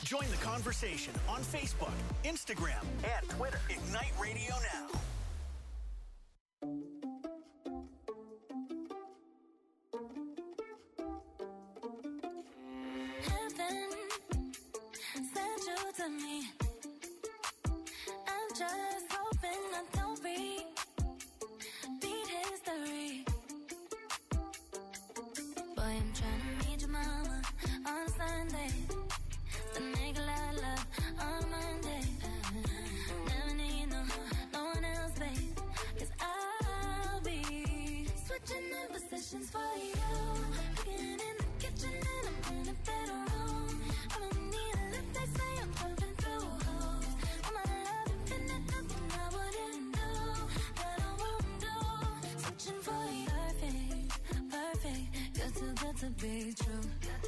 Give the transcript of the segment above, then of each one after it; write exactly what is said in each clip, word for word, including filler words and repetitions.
Join the conversation on Facebook, Instagram, and Twitter. Ignite Radio Now. Heaven sent you to me. I'm just hoping I don't repeat history. Boy, I'm trying to meet your mama on Sunday. Then make a lot of love on Monday. Never need no, no one else, babe. Cause I'll be switching in positions for you. Cooking in the kitchen and I'm in the bedroom. I don't need a lift, they say I'm pumping through holes. All my love infinite, nothing I wouldn't do, that I won't do. Switching for you, perfect, perfect. You're too good to be true.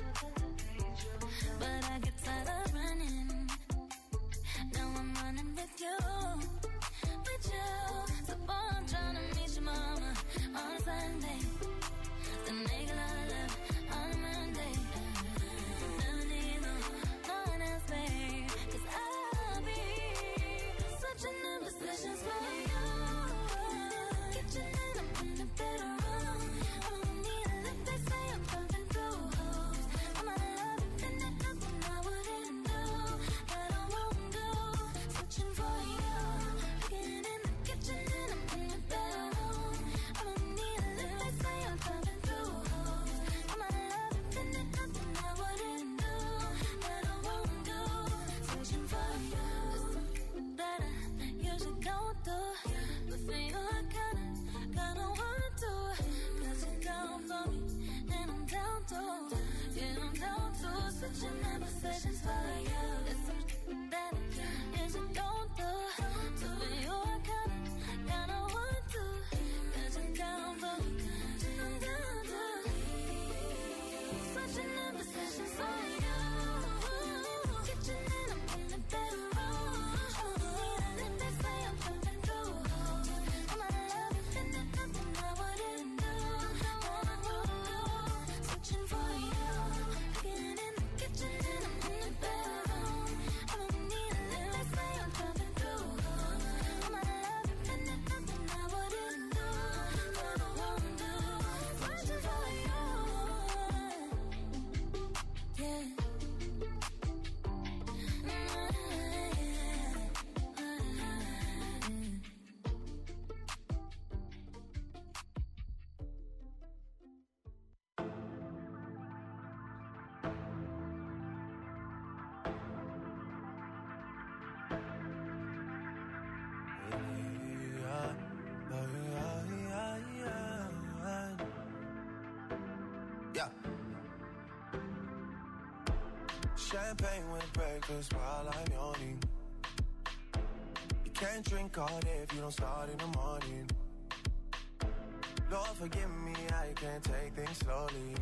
But I get tired of running. Now I'm running with you, with you. So boy, I'm trying to meet your mama on Sunday. Then make a lot of love on Monday. Never need no, no one else, babe. Cause I'll be switching in positions for you. Kitchen and I'm in the bedroom. I don't need a lift, they say I'm pumping through holes. All my love infinite, nothing I wouldn't do, that I won't do. Switching for you. Cooking in the kitchen and I'm in the bedroom. I don't need a lift, they say I'm pumping through holes. All my love infinite, nothing I wouldn't do, that I won't do. Switching for you. That I usually don't do, but for you I kinda, kinda want to. Cause you're down for me, and I'm down to. Yeah, I'm down to. Switching my positions for you. It's something that I usually don't do, so for you I kinda, kinda want to. Cause you're down for me, and I'm down to. Switching my positions for you. Kitchen and I'm in the bedroom. I don't need a lift, they say I'm pumping through holes. All my love infinite, nothing I wouldn't do, that I won't do. Switching for you. Cooking in the kitchen and I'm in the bedroom. I don't need a lift, they say I'm pumping through holes. All my love infinite, nothing I wouldn't do, that I won't do. Switching for you. Yeah. Yeah. Champagne with breakfast while I'm yawning. You can't drink all day if you don't start in the morning. Lord forgive me, I can't take things slowly.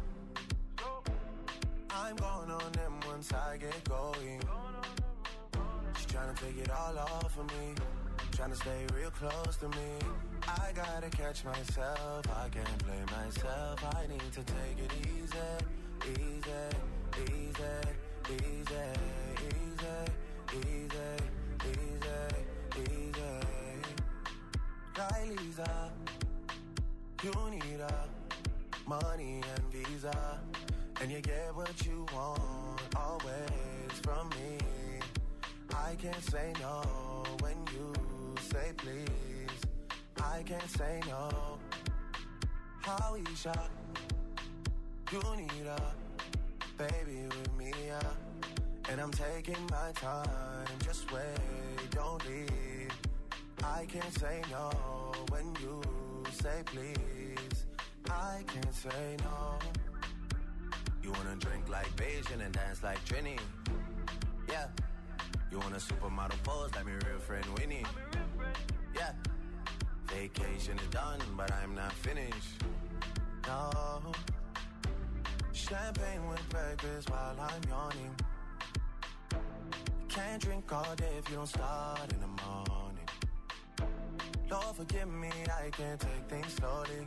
I'm going on them once I get going. She's trying to take it all off of me, trying to stay real close to me. I gotta catch myself, I can't blame myself. I need to take it easy, easy, easy, easy, easy, easy, easy, easy. Like Lisa, you need a money and visa, and you get what you want always from me. I can't say no when you say please. I can't say no. Howeisha, you need a baby with me, yeah. And I'm taking my time, just wait, don't leave. I can't say no when you say please. I can't say no. You wanna drink like Beijing and dance like Trini, yeah. You want a supermodel pose like my real friend Winnie, yeah. Vacation is done, but I'm not finished, no. Champagne with breakfast while I'm yawning. You can't drink all day if you don't start in the morning. Lord forgive me, I can't take things slowly.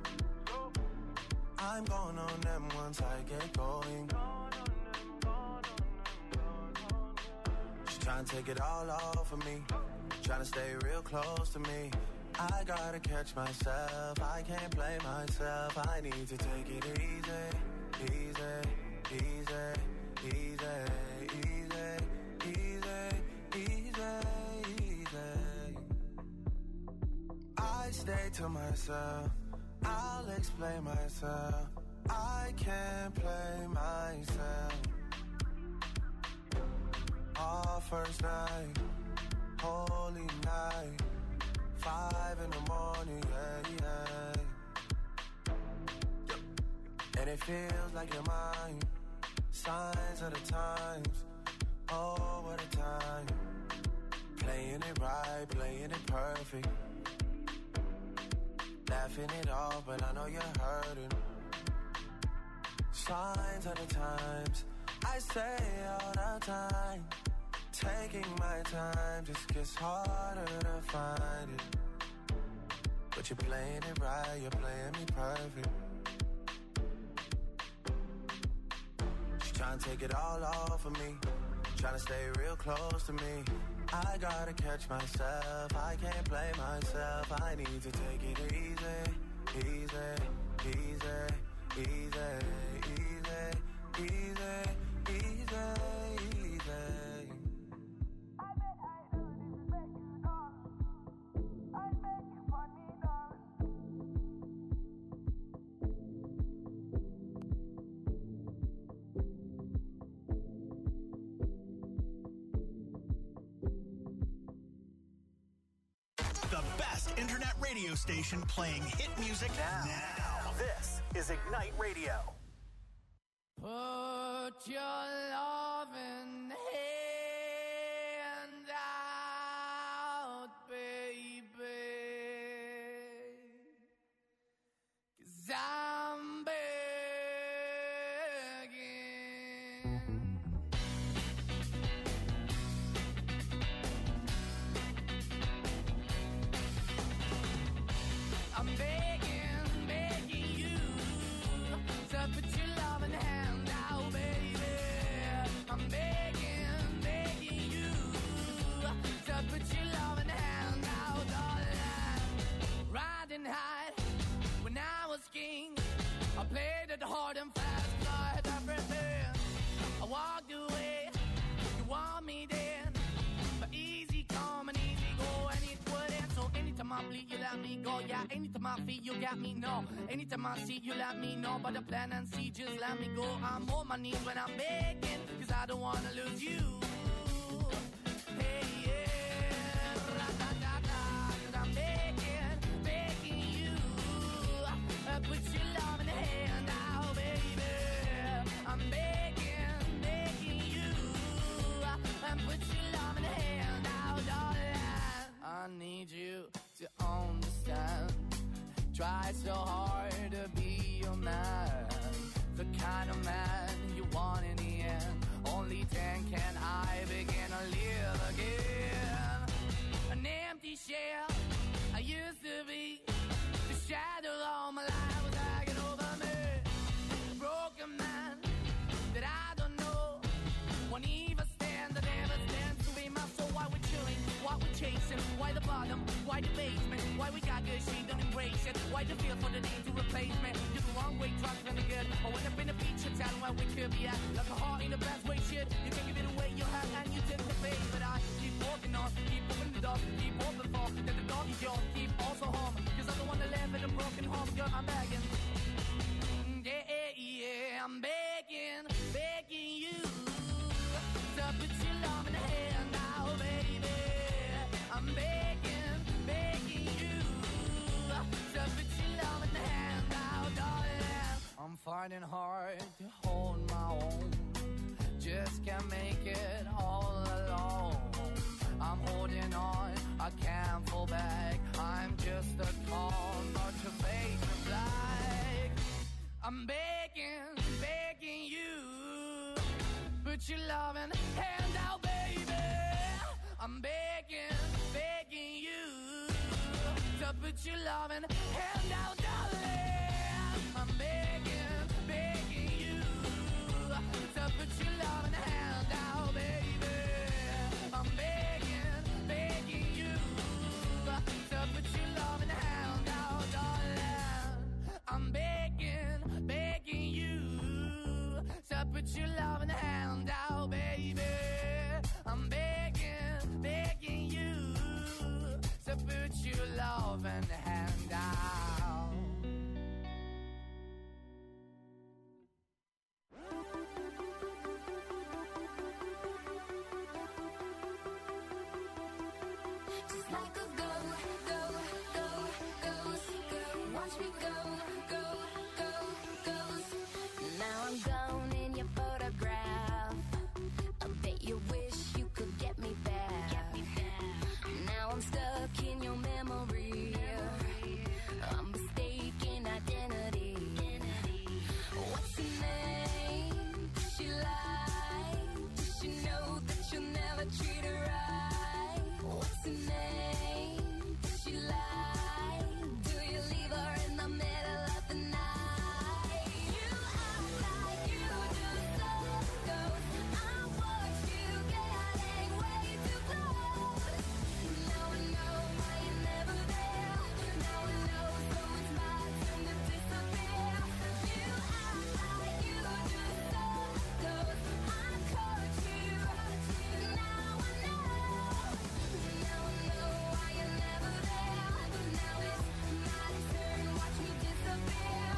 I'm going on them once I get going. trying to take it all off of me, trying to stay real close to me. I gotta catch myself, I can't blame myself. I need to take it easy, easy, easy, easy, easy, easy, easy, easy. I stay to myself, I'll explain myself. I can't play myself. Our first night, holy night, five in the morning, yeah, yeah. And it feels like you're mine, signs of the times, oh, what a time. Playing it right, playing it perfect, laughing it off, but I know you're hurting. Signs of the times, I say all the time. Taking my time just gets harder to find it. But you're playing it right, you're playing me perfect. She's trying to take it all off of me, trying to stay real close to me. I gotta catch myself, I can't blame myself. I need to take it easy, easy, easy, easy, easy, easy, easy, easy. The best internet radio station playing hit music now. now. This is Ignite Radio. Put your loving hand out, baby, 'cause I'm begging. I'm begging, begging you to put your loving hand out, baby. I'm begging, begging you to put your loving hand out, darling. Riding high when I was king, I played it hard and fast, I had everything. I walked away, you want me then, but easy come and easy go, and it wouldn't. So anytime I bleed, you let me go. Yeah, anytime I feel, you got me, no. Anytime I see, you let me know. But the plan and see, just let me go. I'm on my knees when I'm begging, 'cause I don't wanna lose you. Hey, yeah, ra-da-da-da, 'cause I'm begging, begging you. Uh, put your love in the hand out, baby. I'm begging, begging you. Uh, put your love in the hand out, darling. I need you to understand. Try so hard to be your man, the kind of man you want in the end. Only then can I begin to live again. An empty shell I used to be, the shadow all my life was hanging over me. A broken man that I don't know, won't even stand, I never stand to be my soul. Why we chilling, why we chasing, why the bottom, why the basement, why we got good, she don't embrace it, why the feel for the need to replace me. You're the wrong way, trying to be good, I went up in the feature town where we could be at, like a heart in the best way, shit, you can give it away, you have, and you take the bait, but I keep walking on, keep moving the door, keep open for, that the dog is yours, keep also home, 'cause I don't wanna live in a broken home, girl, I'm begging, yeah, yeah, yeah, I'm begging, begging you, to put your love in the hand now, baby. I'm begging, begging you to put your love in the hand now, darling. I'm fighting hard to hold my own, just can't make it all alone. I'm holding on, I can't fall back. I'm just a call, not your face is black. I'm begging, begging you, put your loving hand out, baby. I'm begging, begging you to put your loving hand out, darling. I'm begging, begging you to put your loving hand out, baby. I'm love and hand out. Just like a go, go, go, goes, go. Watch me go, go, go, goes. Now I'm gone in your photograph. I bet you wish you could get me back. Now I'm stuck in your memory. I'm mistaken identity. What's her name? Does she lie? Does she know that you'll never treat her right? What's her name? Does she lie? Do you leave her in the middle of the night? You act like you just love goes. I watch you getting way too close. Now I know why you're never there. Now I know, so it's my turn to disappear. You act like you just love goes. I caught you. Now I know. Now I know why you're never there. Now it's my turn. Watch me disappear.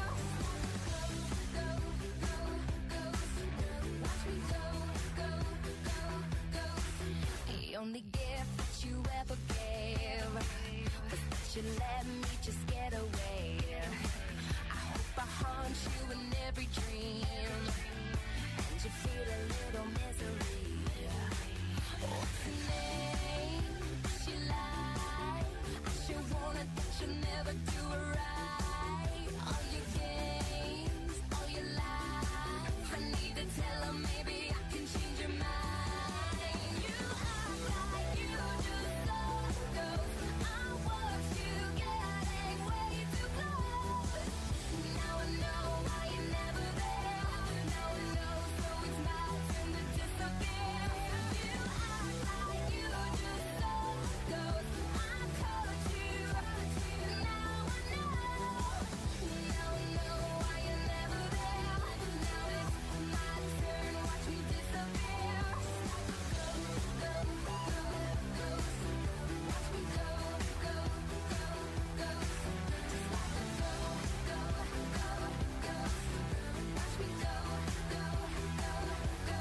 Go, go, go, go. Watch me go, go, go, go. The only gift that you ever gave was that you let me just get away. I hope I haunt you in every dream, and you feel a little misery. What's her name? Does she lie? I sure wanted that you'll never do it right. All your games, all your lies. I need to tell her maybe I can change your mind. You act like you just love goes. I watch you getting way too close. Now I know why you're never there. Now I know, so it's my turn to disappear. You act like you just love goes. I caught you. Now I know. Now I know why you're never there. Now it's my turn. Watch me disappear. Go, go, go, go. Watch me go, go, go, go. Just like a go, go, go, go. Watch me go, go, go, go.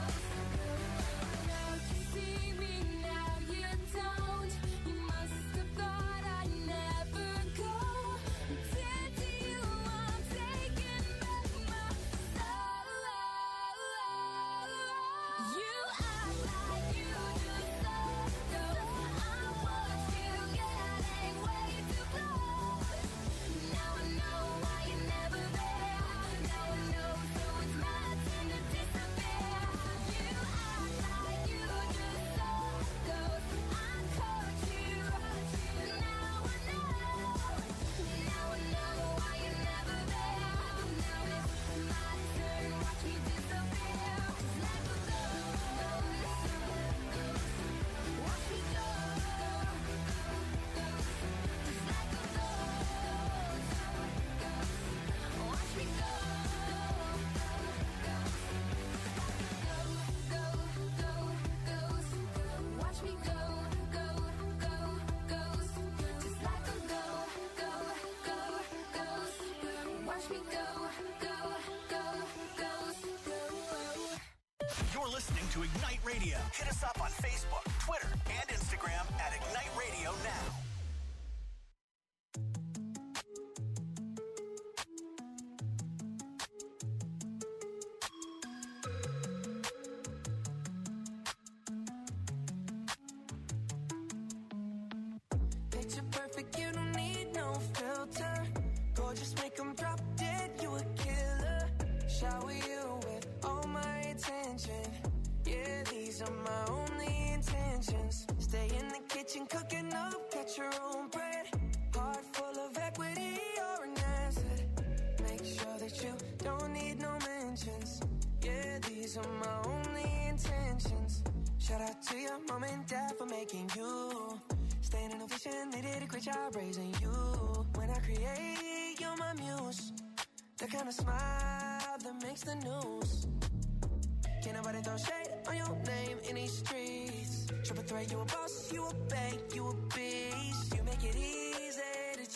Now you see me, now you don't. You must have thought I'd never go. Dead to you, I'm taking back my soul. You act like you just love goes. I watch you getting way too close. Now I know why you're never there. Now I know, so it's my turn to disappear. You act like you just love goes. I caught you. Now I know. Now I know why you're never there. Now it's my turn. Watch me disappear. Just like a ghost. Watch me go. Just like a ghost. Watch me go. Go, go, goes. Watch me go, go, go, goes. Just like a go, go, go, goes. Watch me go, go, go, goes. You're listening to Ignite Radio. Hit us up on Facebook, Twitter, and Instagram at Ignite Radio Now. Picture perfect, you don't need no filter. Gorgeous, make 'em drop dead, you a killer. Shower you with all my attention. Yeah, these are my only intentions. Stay in the kitchen, cooking up, get your own bread. Heart full of equity, you're an asset. Make sure that you don't need no mentions. Yeah, these are my only intentions. Shout out to your mom and dad for making you. Staying in a vision, they did a great job raising you. When I create, you're my muse. The kind of smile that makes the news. Can't nobody throw shade on your name in these streets. Triple threat, you a boss, you a bank, you a beast. You make it easy to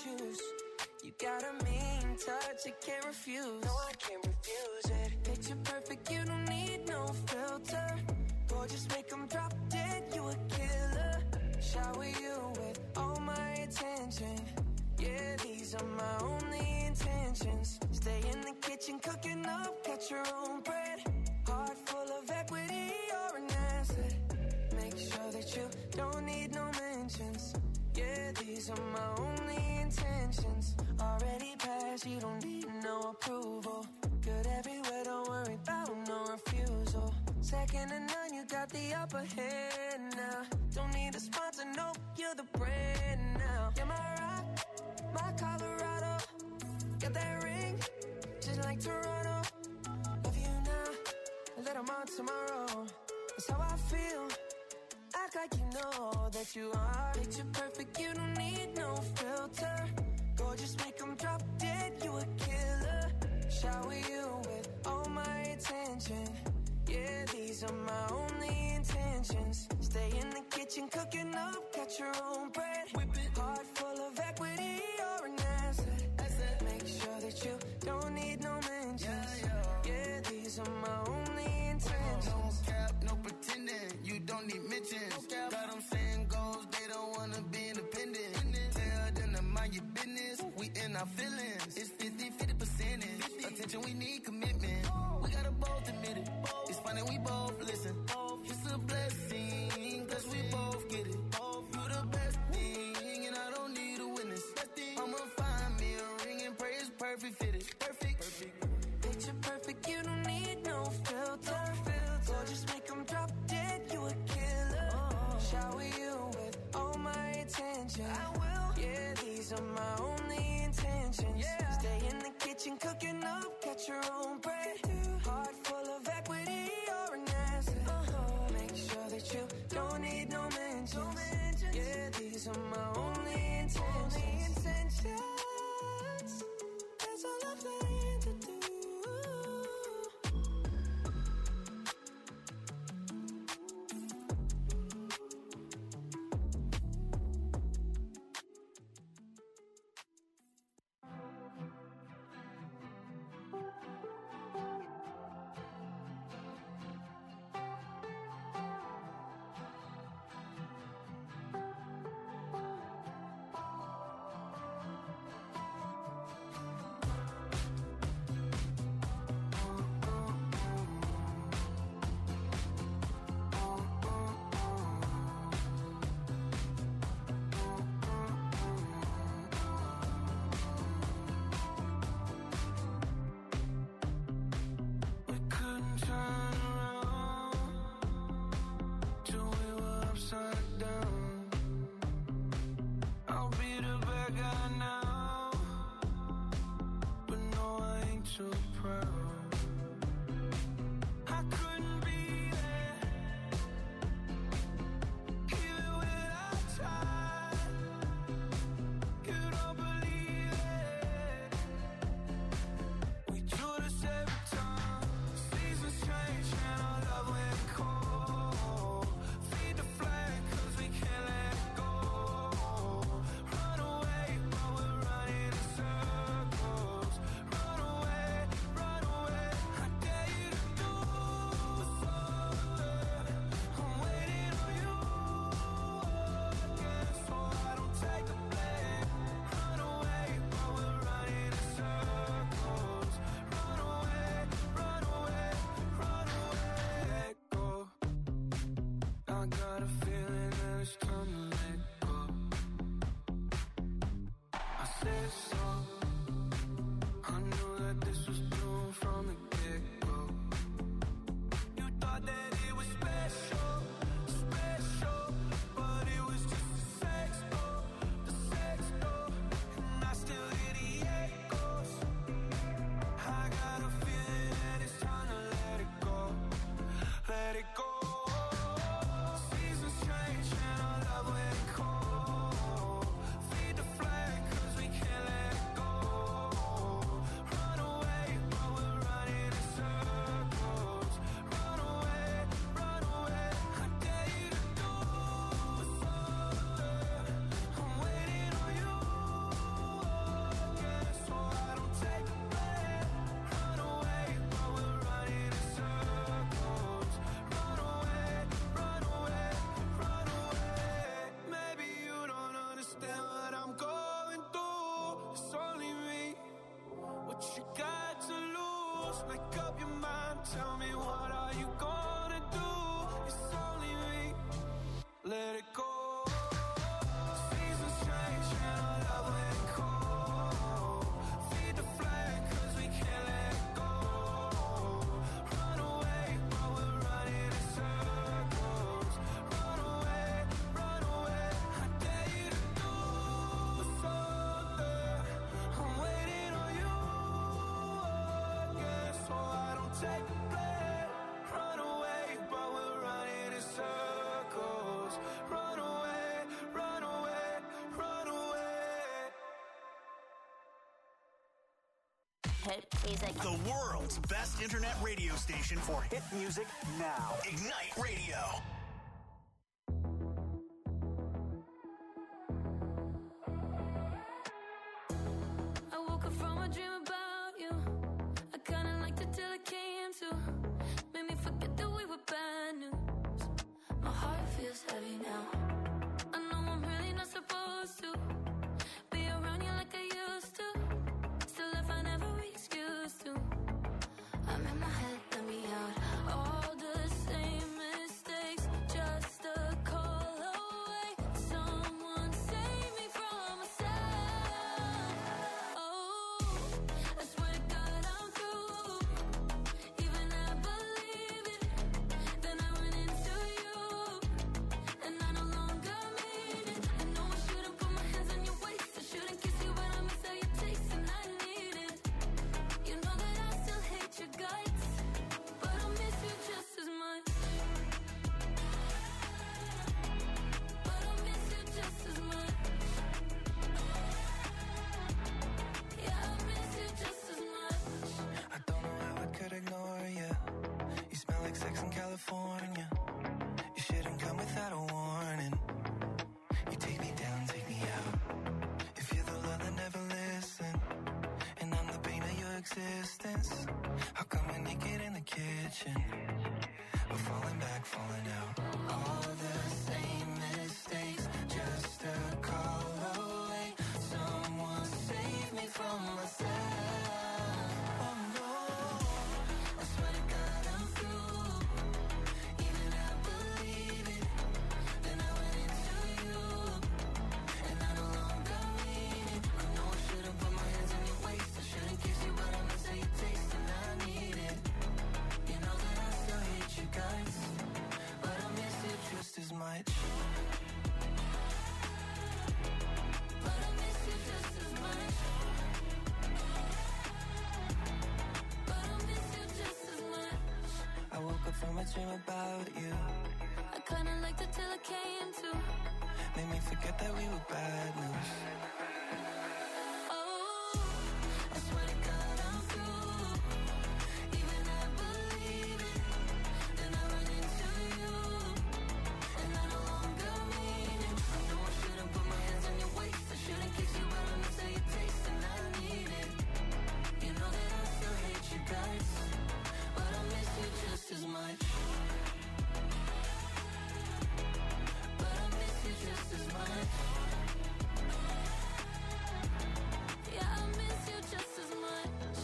you can't refuse. No, I can't refuse it. Picture perfect, you don't need no filter. Gorgeous, make them drop dead, you a killer. Shower you with all my attention. Yeah, these are my only intentions. Stay in the kitchen, cooking up, catch your own bread. Heart full of equity, you're an asset. Make sure that you don't need no mentions. Yeah, these are my only intentions. Already passed, you don't need no approval. Good everywhere, don't worry about no refusal. Second to none, you got the upper hand now. Don't need a sponsor, no, you're the brand now. You're my rock, my Colorado. Got that ring, just like Toronto. Love you now, let 'em on tomorrow. That's how I feel. Act like you know that you are. Picture perfect, you don't need no filter. Gorgeous, make them drop dead, you a killer. Shower you with all my attention. Yeah, these are my only intentions. Stay in the kitchen, cooking up, catch your own bread. Whip it. Heart full of equity, you're an asset. asset. Make sure that you don't need no mentions. Yeah, yeah. yeah these are my only intentions. No cap, no pretending, you don't need mentions. No got them saying goals, they don't wanna be independent. Tell them to mind your business, we in our feelings. It's fifty, fifty percentage. Attention, we need commitment. We gotta both admit it. It's funny, we both listen. It's a blessing, cause we both get it. You the best thing, and I don't need a witness. I'ma find me a ring and pray it's perfect fitted. Perfect. perfect. Picture perfect, you don't need no filter. Gorgeous, make them drop dead, you a killer. Shower you with all my attention. I will. Yeah, these are my only intentions. Yeah. Stay in the kitchen, cooking up, catch your own bread. Heart full of equity, you're an asset. Uh-huh. Make sure that you don't need no mentions. No mentions. Yeah, these are my only intentions. Only intentions. That's all I plan to do. Just make up your mind, tell me what are you gonna do? It's only me, let it go. Seasons change and our love let go. Feed the flame cause we can't let go. Run away while we're running in circles. Run away, run away, I dare you to do something. I'm waiting on you again, so I don't take the blame. Run away while we're running in circles. Run away, run away, run away. Hit music. The world's best internet radio station for hit music now. Ignite Radio. I woke up from a dream about you. I kinda liked it till it came to. Made me forget that we were bad news. My heart feels heavy now. I know I'm really not supposed to be around you like I used to. Still I find every excuse to. I'm in my head, let me out. All the same mistakes, just a call away. Someone save me from myself. Oh, I swear to God I'm through. Even I believe it. Then I run into you, and I no longer mean it. I know I shouldn't put my hands on your waist. I shouldn't kiss you, but I miss how you taste, and I need it. You know that I still hate your guts, but I miss you just as much. But I miss you just as much. Yeah, I miss you just as much. I don't know how I could ignore you. You smell like sex in California. You shouldn't come without a warning. You take me down, take me out. If you're the love that never listen, and I'm the pain of your existence, how come we're naked in the kitchen? We're falling back, falling out. All the same mistakes, just a call away. Someone save me from myself. Oh no, I swear to God I'm through. Even I believe it. Then I went into you, and I no longer mean it. I know I shouldn't put my hands on your waist. I shouldn't kiss you, but I miss how you taste, and I need it. You know that I still hate you guys, but I miss you just as much. But I miss you just as much. But I miss you just as much. I woke up from a dream about you. I kinda liked it till it came to. Made me forget that we were bad news. Oh, I swear to God I'm through. Even I believe it. Then I run into you, and I no longer mean it. I know I shouldn't put my hands on your waist. I shouldn't kiss you, but I miss how you taste, and I need it. You know that I still hate you guys, but I miss you just as much. But I miss you just as much. Yeah, I miss you just as much.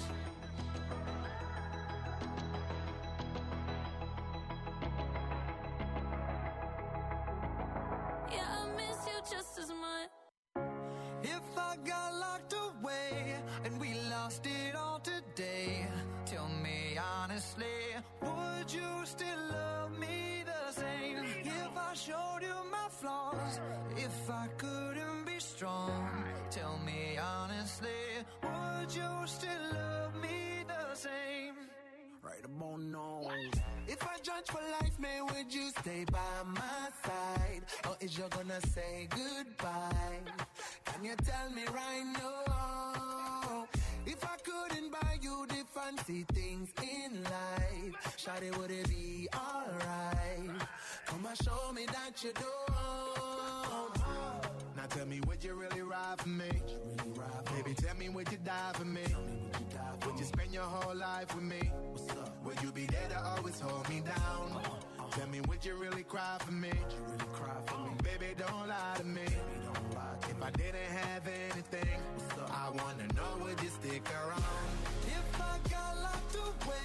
Yeah, I miss you just as much. If I got locked away and we lost it all today, tell me honestly, would you still love me the same? If I showed you my flaws, if I couldn't be strong, tell me honestly, would you still love me the same? Right about now. If I judge for life, man, would you stay by my side? Or is you gonna say goodbye? Can you tell me right now? If I couldn't buy you the fancy things in life, shawty, would it be alright? Come and show me that you don't. Now tell me, would you really ride for me? Baby, tell me, would you die for me? Would you spend your whole life with me? Would you be there to always hold me down? Tell me, would you really cry for me? Baby, don't lie to me. If I didn't have anything, I wanna know, would you stick around? If I got locked away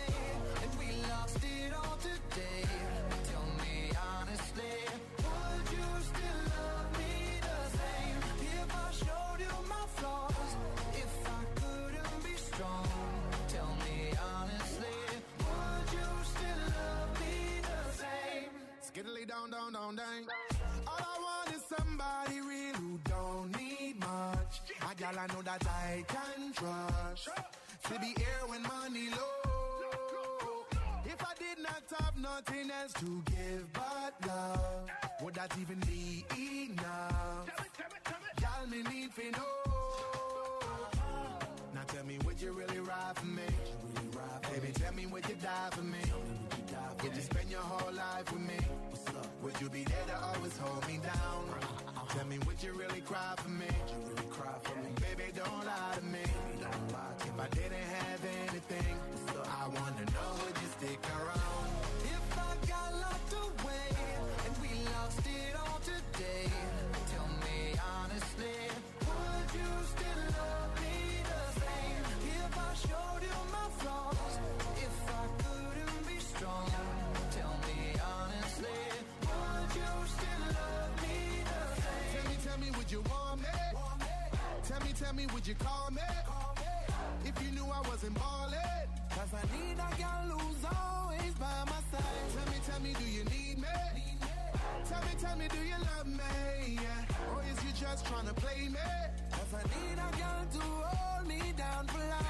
girl, I know that I can trust. To be here when money low. If I did not have nothing else to give but love, would that even be enough? Y'all me need to know. Now tell me, would you really ride for me? Really ride for Baby, me? Tell me, would you die for me? Would you, die for would you spend your whole life with me? Would you be there to always hold me down? Uh-huh. Tell me, would you really cry for me? Would you really cry for me? Baby, don't lie to me. Don't lie to if me. I didn't have anything, so I wanna know, would you stick around? If I got locked away and we lost it all today, tell me honestly, would you still love me the same? If I showed you my flaws, if I couldn't be strong, tell me honestly, would you still love me the same? Tell me, tell me, would you want me? Want me? Tell me, tell me, would you call me? Call me. If you knew I wasn't ballin', cause I need a girl who's always by my side. Tell me, tell me, do you need me? Need me? Tell me, tell me, do you love me? Yeah. Or is you just trying to play me? Cause I need a girl to hold me down for life.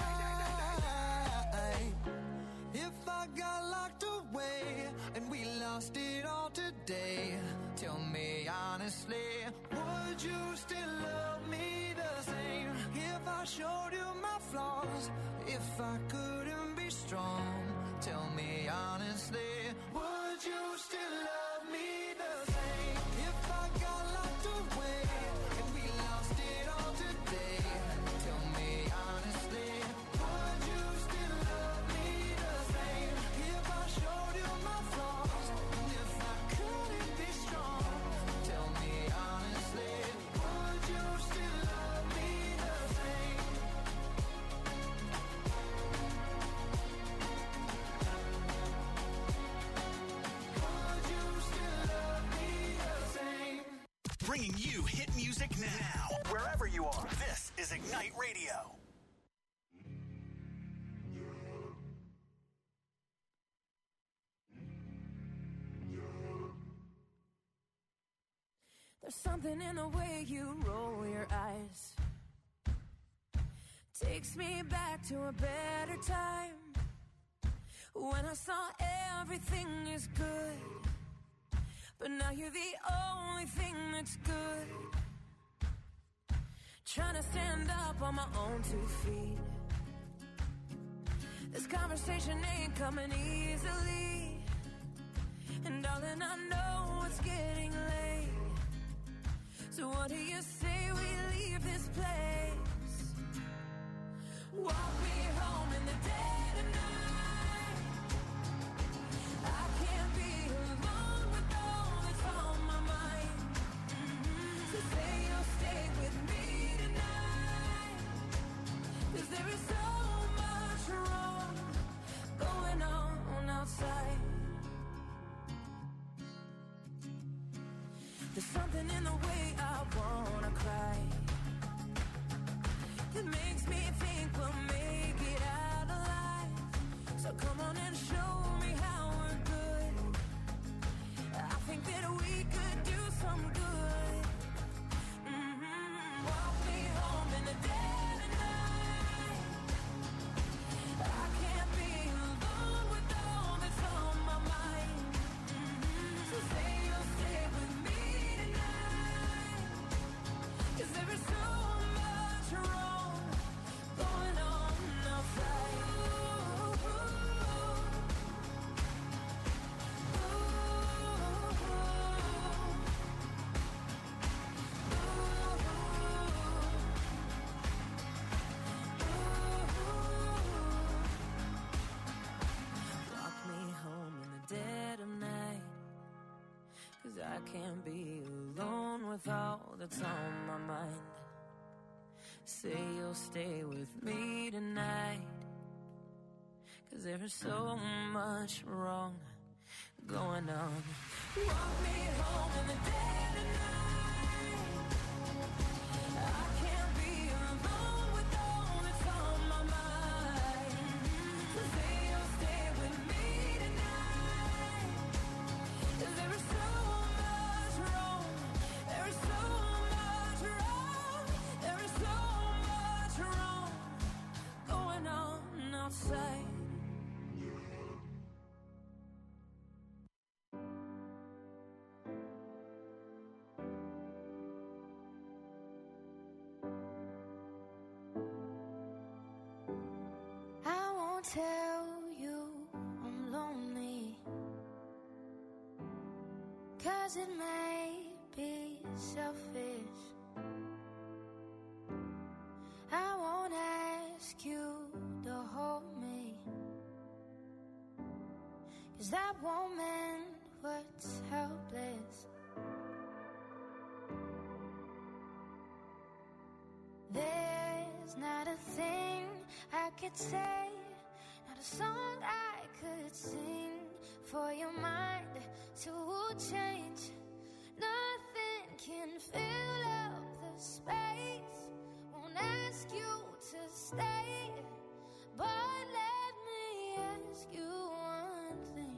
If I got locked away and we lost it all today, tell me honestly, would you still love me the same? If I showed you my flaws, if I couldn't be strong, tell me honestly, would you still love me the same? If I got locked away and we lost it all today, tell me honestly, would you still love me the same? If I showed you my flaws, and if I couldn't be strong, tell me honestly, would you still love me the same? Would you still love me the same? Bringing you hit music now, wherever you are. This is Ignite Radio. There's something in the way you roll your eyes. Takes me back to a better time, when I saw everything is good. But now you're the only thing that's good. Trying to stand up on my own two feet. This conversation ain't coming easily. And darling, I know it's getting late. So what do you say we leave this place? Walk me home in the dead of night. I can't be alone with all that's on my mind. Mm-hmm. So say you'll stay with me tonight. 'Cause there is so much wrong going on outside. There's something in the way I wanna cry. It makes me think we'll make it out alive. So come on and show me how we're good. I think that we could do some good. Mm-hmm. Walk me home in the dead of night. I can't be alone with all that's on my mind. Mm-hmm. So say you'll stay with me tonight. 'Cause there is so much wrong going on outside. Ooh, ooh, Walk me home in the dead of night. 'Cause I can't be alone with all that's on my mind. Say you'll stay with me tonight. 'Cause there is so much wrong going on. Walk me home in the dead of night. I can't be alone with all that's on my mind. So say you'll stay with me tonight. 'Cause there is so much wrong. There is so much wrong. There is so tell you I'm lonely, 'cause it may be selfish. I won't ask you to hold me, 'cause that won't mend what's helpless. There's not a thing I could say, not a song I could sing for your mind to change. Nothing can fill up the space. Won't ask you to stay, but let me ask you one thing.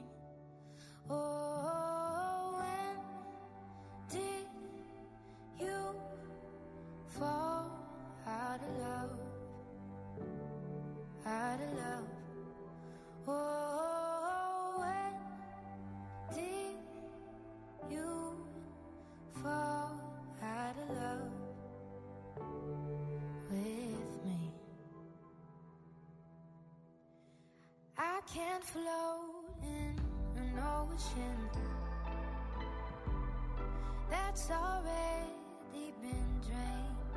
Oh, when did you fall out of love? Out of love. Oh, when did you fall out of love with me? I can't float in an ocean that's already been drained.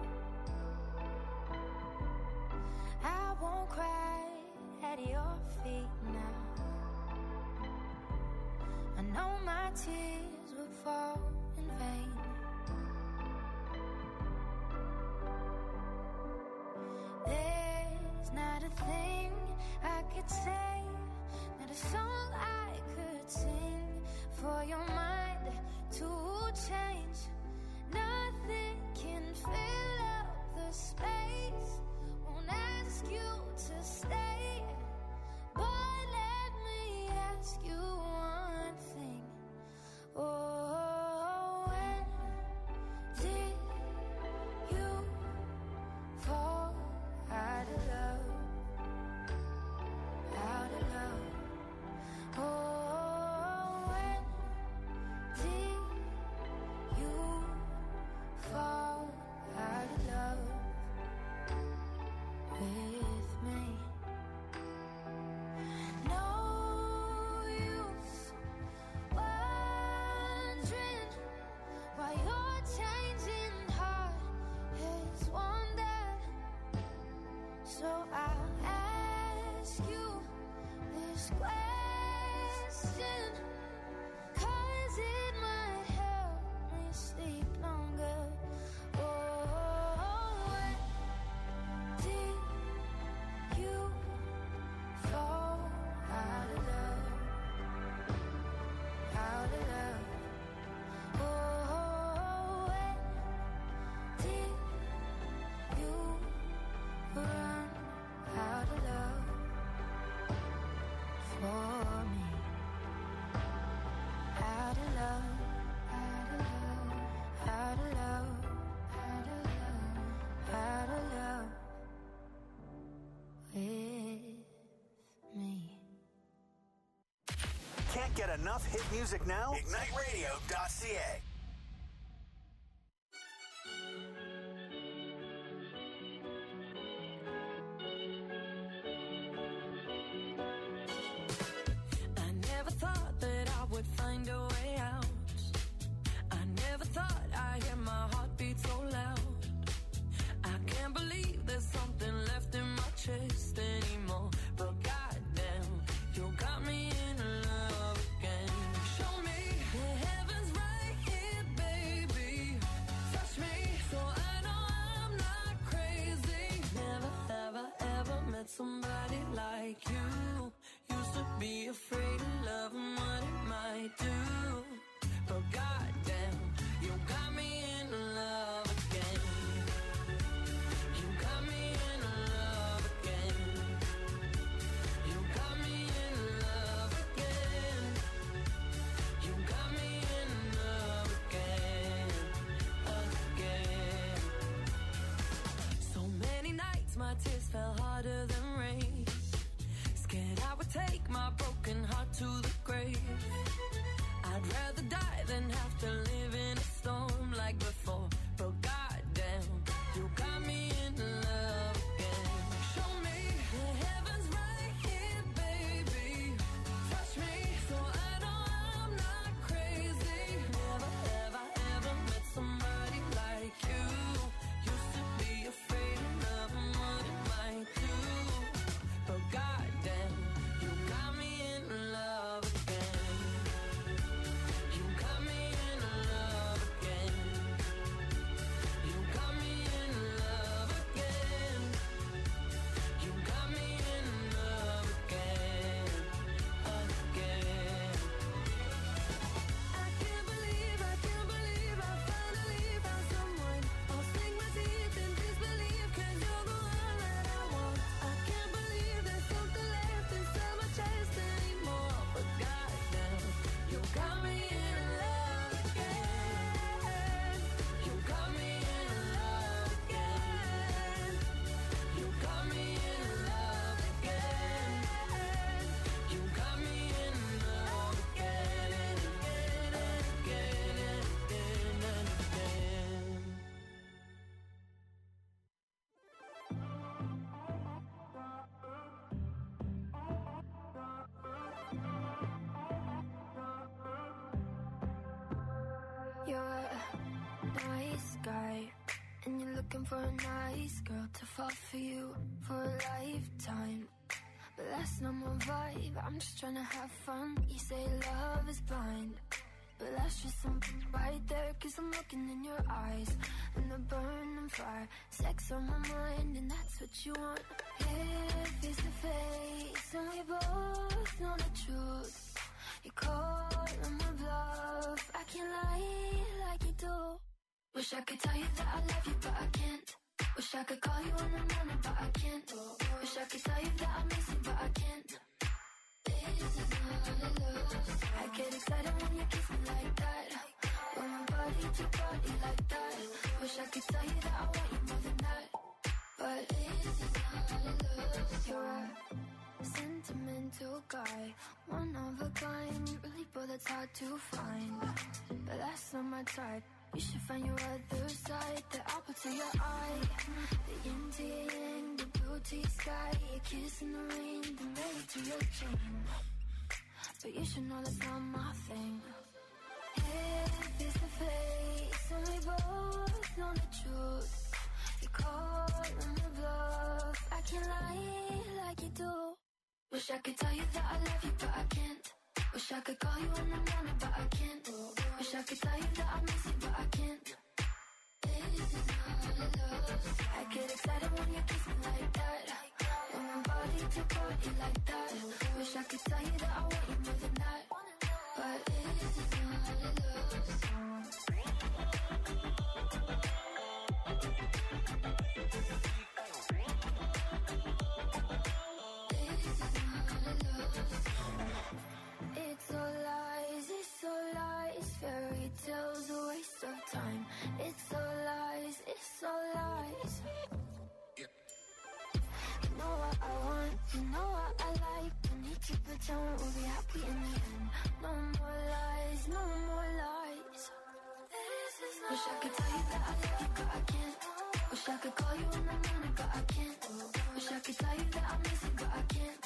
I won't cry at your feet now. I know my tears will fall in vain. There's not a thing I could say, not a song I could sing for your mind to change. Nothing can fill up the space. Won't ask you to stay, but let me ask you one thing. Oh, when did you fall out of love? Out of love. Oh, when did you fall out of love with me? No use wondering why your changing heart has wandered. So I'll ask you this question, 'cause it might help me sleep longer. Oh, when did you fall out of love? Out of love. Oh, when did you run out of love for me? Out of love, out of love, out of love, out of love, out of love with me. Can't get enough hit music now? ignite radio dot c a. I never thought that I would find a way out. I never thought I'd hear my heartbeat so loud. I can't believe there's something left in my chest anymore. But goddamn, you got me in love again. Show me the heavens right here, baby. Touch me so I know I'm not crazy. Never, ever, ever met somebody like you. Used to be afraid of love and what it might do. But goddamn, you got me in love again. You got me in love again. You got me in love again. You got me in love again, again. So many nights my tears fell harder than rain. Scared I would take my broken heart to the grave. I'd rather die than have to live in a storm like before. But goddamn, you got me in love again. Show me the heavens right here. nice guy, and you're looking for a nice girl to fall for you for a lifetime. But that's not my vibe, I'm just trying to have fun. You say love is blind, but that's just something right there. Cause I'm looking in your eyes, and the burning fire. Sex on my mind, and that's what you want. Here, face to face, and we both know the truth. You call on my bluff, I can't lie like you do. Wish I could tell you that I love you, but I can't. Wish I could call you in the morning, but I can't. Wish I could tell you that I miss you, but I can't. This is not love. I get excited when you kiss me like that. When my body to body like that. Wish I could tell you that I want you more than that. But this is not love. You're a sentimental guy, one of a kind. You really both that's hard to find, but that's not my type. You should find your other side, the apple to your eye, the yin to your yang, the blue to your sky, a kiss in the rain, the metal to your chain. But you should know that's not my thing. Hey, face to face, and we both know the truth. You call on the bluff, I can't lie like you do. Wish I could tell you that I love you, but I can't. Wish I could call you in the morning, but I can't. Wish I could tell you that I miss you, but I can't. This is not love. I get excited when you kiss me like that. When my body to body like that. Wish I could tell you that I want you more than that. But this is not love. It's all lies, it's all lies. Fairy tales, a waste of time. It's all lies, it's all lies. You know what I want, you know what I like. Don't need to pretend we'll be happy in the end. No more lies, no more lies. Wish I could tell you that I love you, but I can't. Wish I could call you in the morning, but I can't. Wish I could tell you that I miss you, but I can't.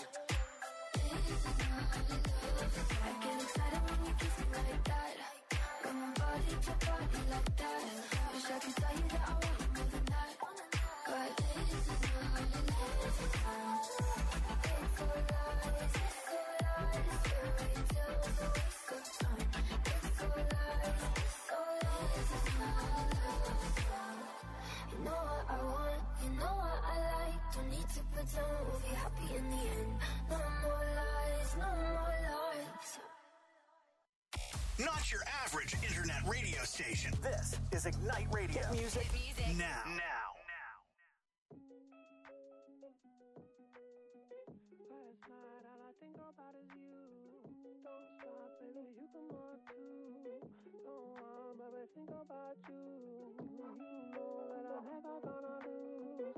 I get excited when you kiss me like that. When my body to body like that. Wish I could tell you that I want you more than that. But this is not this is not. It's all lies, it's all lies. Fairy tales, a waste of time. It's all lies, it's all lies. This is not love. You know what I want, you know what I like. Don't need to pretend we'll be happy in the end. No more lies, no more lies. Not your average internet radio station. This is Ignite Radio. Hit music, music. now. Now. Last night, all I think about is you. Don't stop, baby, you can walk too. Don't want, baby, think about you. You know that I'm never gonna lose.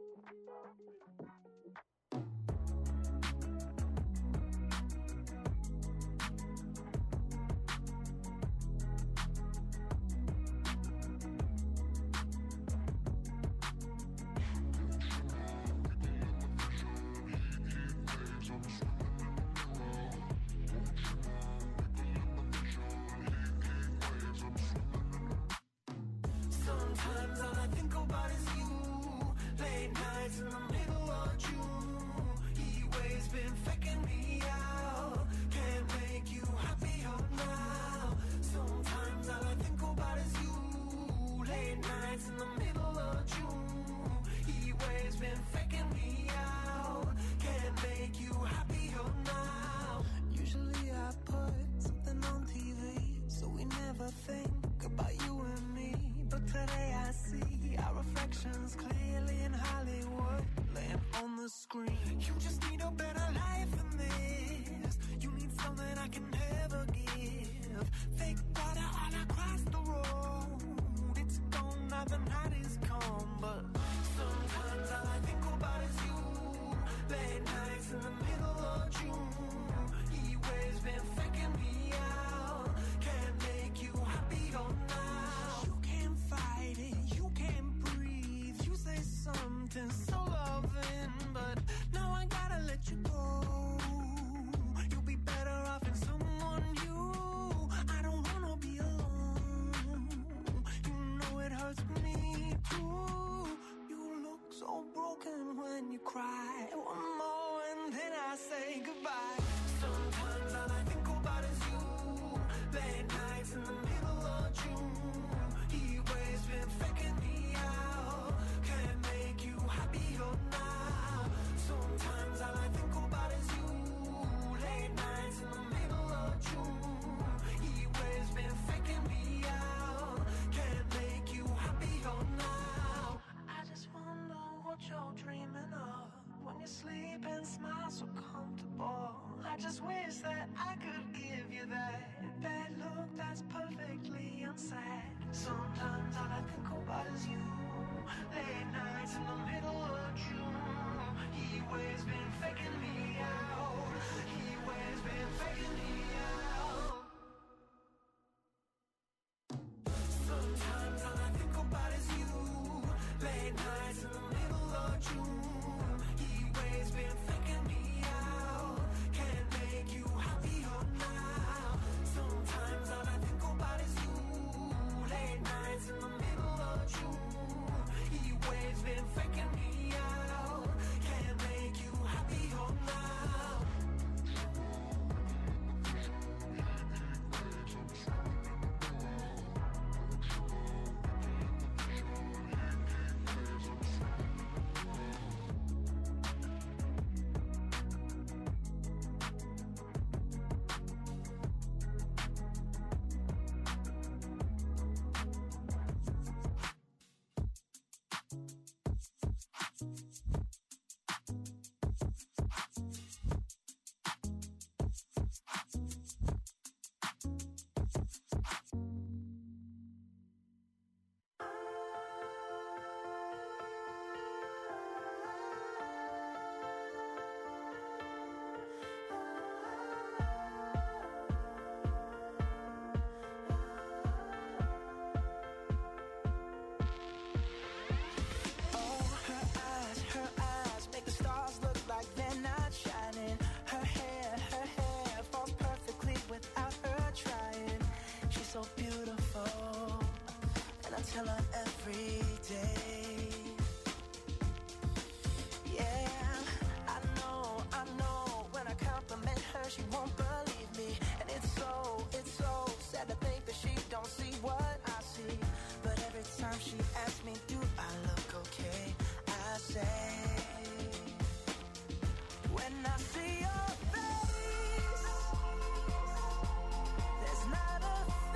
Sometimes all I think about is you. Late nights in the middle of June. He waves been faking me out. Can't make you happier now. Sometimes all I think about is you. Late nights in the middle of June. He waves been faking me out. Can't make you happier now. Usually I put something on T V, so we never think about you and me. But today I see our reflections clearly in Hollywood, laying on the screen. You just need a better life than this. You need something I can never give. Fake water all across the road. It's gone now, the night is come. But sometimes all I think about is you. Late nights in the middle of June. He waves been faking me out. Can't make you happier now. You can't fight it, you can't breathe. You say something so loving, but now I gotta let you go. You'll be better off in someone new. I don't wanna be alone. You know it so broken when you cry. One more and then I say goodbye. Sometimes all I think about is you. Late nights in the middle of June. He always been faking me out. Can't make you happier now. Sometimes all I think about is you. Late nights in the middle of June. He always been faking me out. Can't make you happier now. I just wonder what you're dreaming of when you sleep and smile so comfortable. I just wish that I could give you that bad look that's perfectly unsaid. Sometimes all I think about is you. Late nights in the middle of June. He always been faking me out. He always been faking me out. Sometimes all I think about is you. Late nights in the middle of June. He always been faking me out. Can't make you happier now. Sometimes all I think about is you. Late nights in the middle of June. He always been faking me out. Can't make you happier now. So beautiful, and I tell her every day. Yeah, I know, I know. When I compliment her, she won't believe me, and it's so, it's so sad to think that she don't see what I see. But every time she asks me, do I look okay? I say, when I see your face, there's not a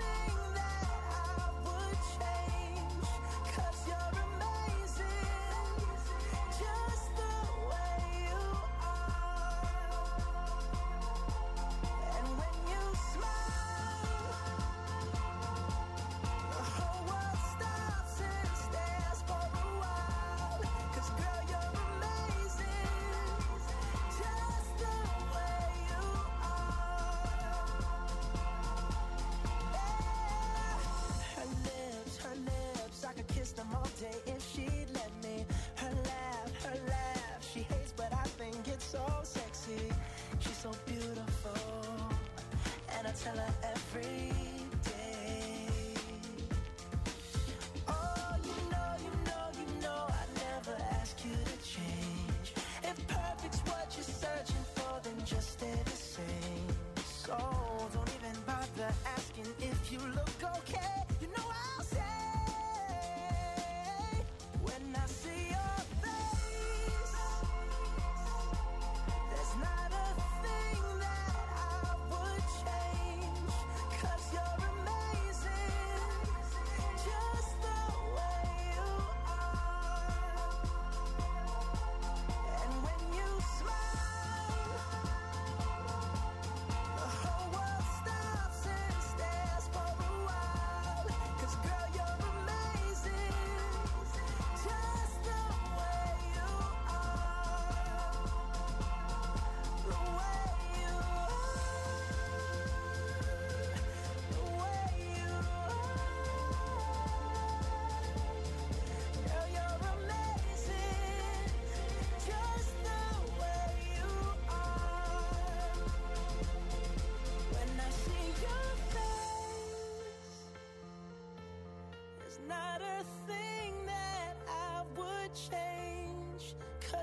them all day if she'd let me. Her laugh, her laugh, she hates but I think it's so sexy. She's so beautiful, and I tell her every day. Oh, you know, you know, you know I never ask you to change. If perfect's what you're searching for, then just stay the same. So don't even bother asking if you look okay. You know I'll say, when I see your face, there's not a thing that I would change.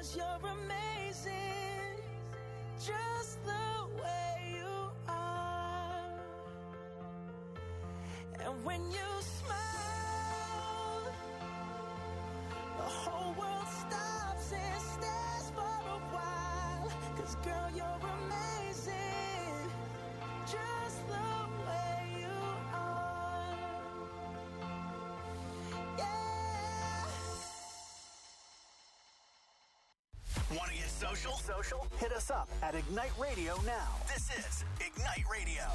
'cause you're amazing, just the way you are. And when you smile, the whole world stops and stares for a while. 'Cause girl, you're amazing, just the way you are. Yeah. Want to get social? Social? Hit us up at Ignite Radio now. This is Ignite Radio.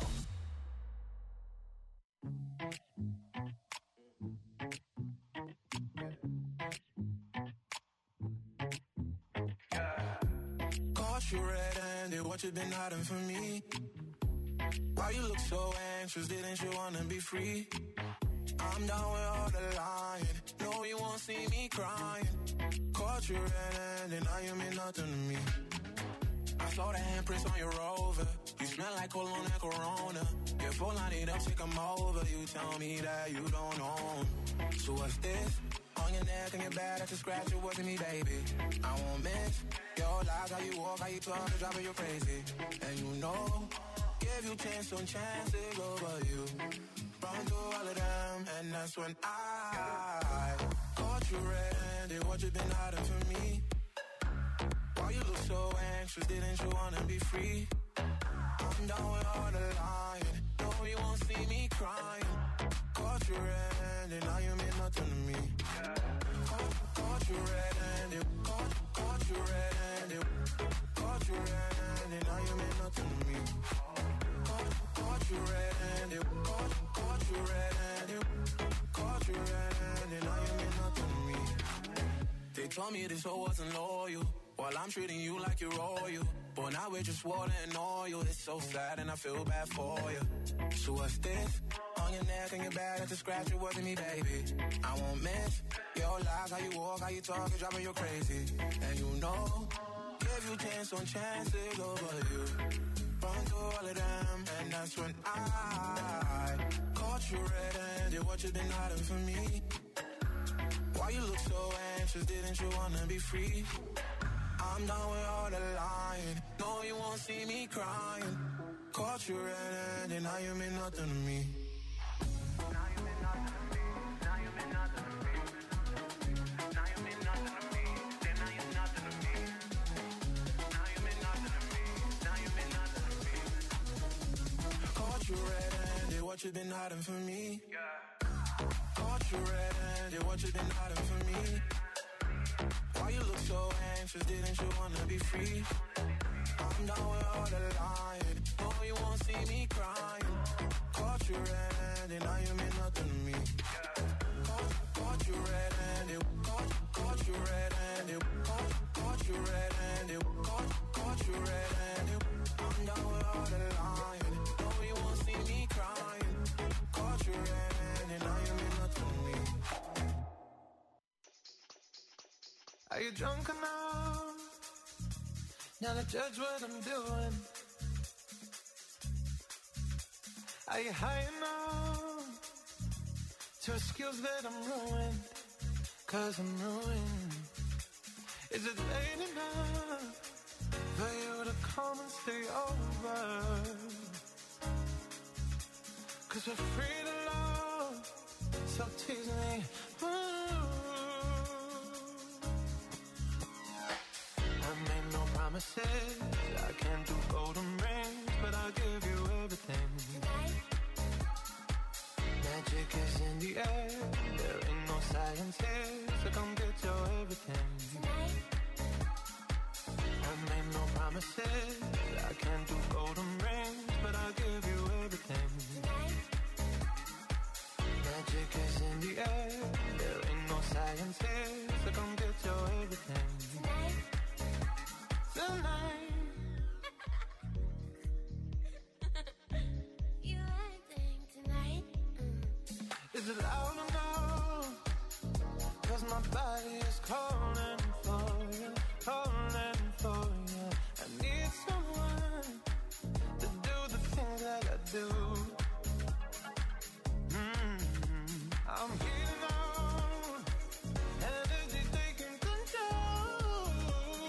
Caught you red-handed, what you been hiding from me? Why you look so anxious, didn't you wanna be free? I'm down with all the lying, no you won't see me crying. Caught you red-handed, now you mean nothing to me. I saw the handprints on your Rover, you smell like cologne and Corona. Your phone line it up, take 'em over, you tell me that you don't own. So what's this? On your neck and your back, that's a scratch, it wasn't me, baby. I won't miss your lies, how you walk, how you talk, the driving you crazy. And you know, give you chance on chances over you. Run through all of them, and that's when I caught you red-handed, what you been hiding from me? Why you look so anxious, didn't you wanna be free? I'm down with all the lying, no you won't see me crying. Caught you red-handed, now you mean nothing to me. Caught, caught you red-handed, caught, caught you red-handed, caught you red-handed, now you mean nothing to me. Caught, caught you red-handed, caught, caught you red-handed, caught you red-handed, now you mean nothing to me. They told me this hoe wasn't loyal, while I'm treating you like you're royal. But now we're just water and oil. It's so sad and I feel bad for you. So what's this? On your neck and your back, that's a scratch, it wasn't me, baby. I won't miss your lies, how you walk, how you talk, it's driving you crazy. And you know, give you chance on chances over you. Run through all of them, and that's when I caught you red-handed, what you been hiding from me? Why you look so anxious, didn't you wanna be free? I'm done with all the lying, no you won't see me crying. Caught you red-handed, now you mean nothing to me. Now you mean nothing to me, now you mean nothing to me. Now you mean nothing to me, then now you're nothing to me. Now you mean nothing to me, now you mean nothing to me. Caught you red-handed, what you been hiding from me? Caught you red-handed, what you been hiding from me? Why you look so anxious, didn't you wanna be free? I'm down with all the lying, no you won't see me crying. Caught you red-handed, now you mean nothing to me. Caught, caught you red-handed, caught, caught you red-handed, caught, caught you red-handed, caught, caught you red-handed. I'm down with all the lying, no you won't see me crying. Caught you red-handed, now you mean nothing to me. Are you drunk enough now to judge what I'm doing? Are you high enough to excuse that I'm ruined? 'Cause I'm ruined. Is it late enough for you to come and stay over? 'Cause we're free to love, so tease me. Ooh. I made no promises, I can't do golden rings, but I'll give you everything. Magic is in the air, there ain't no science here, so come get your everything. I made no promises, I can't do golden rings, but I'll give you everything. Magic is in the air, there ain't no science here, so come get your everything. Tonight. You acting tonight? Mm. Is it loud enough? 'Cause my body is calling for you, calling for you. I need someone to do the things that I do. Mm-hmm. I'm heating on, energy taking control.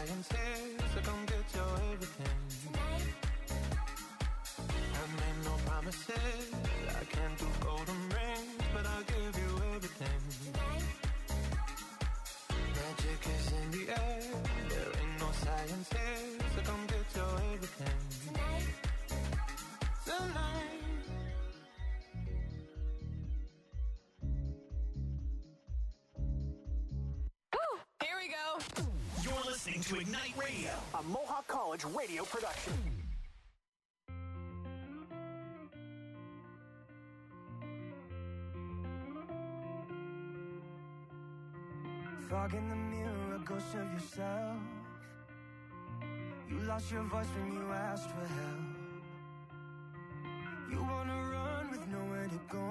science here, so come get your everything. Tonight. I made no promises, I can't do golden rings, but I'll give you everything. Tonight. Magic is in the air, there ain't no science here, so come get your everything. Tonight. Tonight. Listening to Ignite Radio, a Mohawk College radio production. Fog in the mirror, a ghost of yourself. You lost your voice when you asked for help. You wanna run with nowhere to go.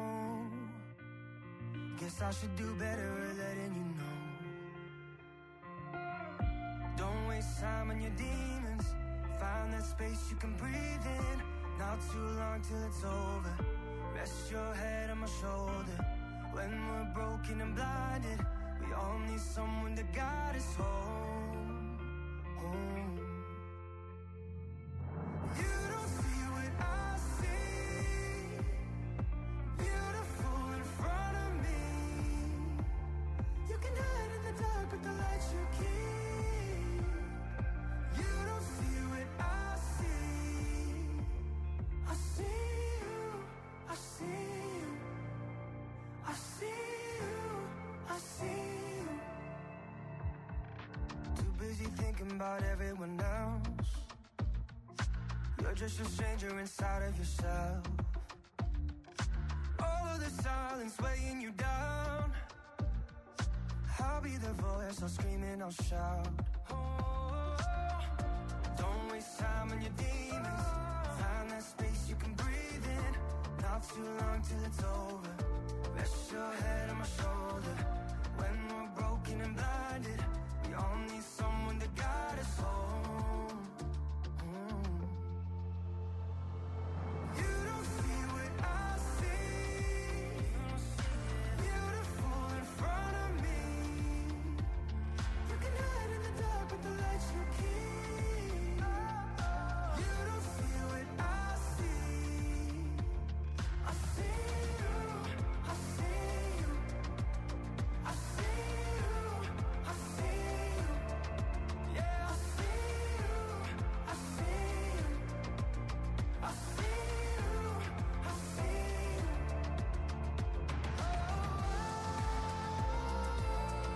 Guess I should do better at letting you know. Don't waste time on your demons. Find that space you can breathe in. Not too long till it's over. Rest your head on my shoulder. When we're broken and blinded, we all need someone to guide us home. Home. You don't see what I see. Beautiful in front of me. You can hide in the dark, but the light you keep. You don't see what I see. I see you, I see you, I see you, I see you. Too busy thinking about everyone else. You're just a stranger inside of yourself. All of the silence weighing you down. I'll be the voice, I'll scream and I'll shout. Don't waste time on your demons. Find that space you can breathe in. Not too long till it's over. Rest your head on my shoulder.